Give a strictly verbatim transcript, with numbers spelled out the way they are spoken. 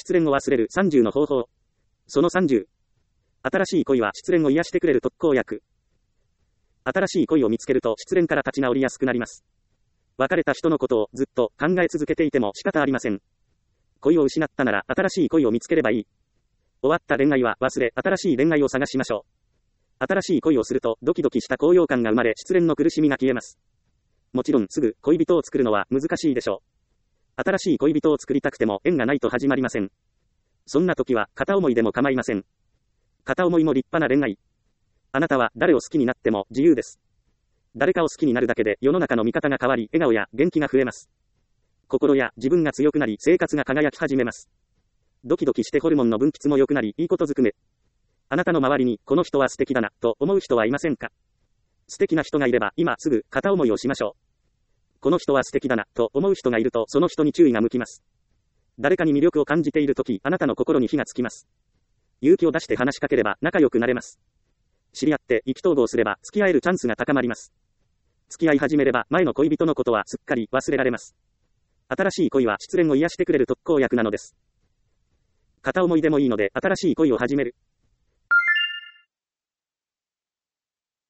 失恋を忘れるさんじゅうの方法。そのさんじゅう。新しい恋は失恋を癒してくれる特効薬。新しい恋を見つけると失恋から立ち直りやすくなります。別れた人のことをずっと考え続けていても仕方ありません。恋を失ったなら新しい恋を見つければいい。終わった恋愛は忘れ、新しい恋愛を探しましょう。新しい恋をするとドキドキした高揚感が生まれ、失恋の苦しみが消えます。もちろんすぐ恋人を作るのは難しいでしょう。新しい恋人を作りたくても縁がないと始まりません。そんな時は片思いでも構いません。片思いも立派な恋愛。あなたは誰を好きになっても自由です。誰かを好きになるだけで世の中の見方が変わり、笑顔や元気が増えます。心や自分が強くなり、生活が輝き始めます。ドキドキしてホルモンの分泌も良くなり、いいことずくめ。あなたの周りにこの人は素敵だなと思う人はいませんか？素敵な人がいれば今すぐ片思いをしましょう。この人は素敵だなと思う人がいるとその人に注意が向きます。誰かに魅力を感じているとき、あなたの心に火がつきます。勇気を出して話しかければ仲良くなれます。知り合って意気投合すれば付き合えるチャンスが高まります。付き合い始めれば前の恋人のことはすっかり忘れられます。新しい恋は失恋を癒してくれる特効薬なのです。片思いでもいいので新しい恋を始める。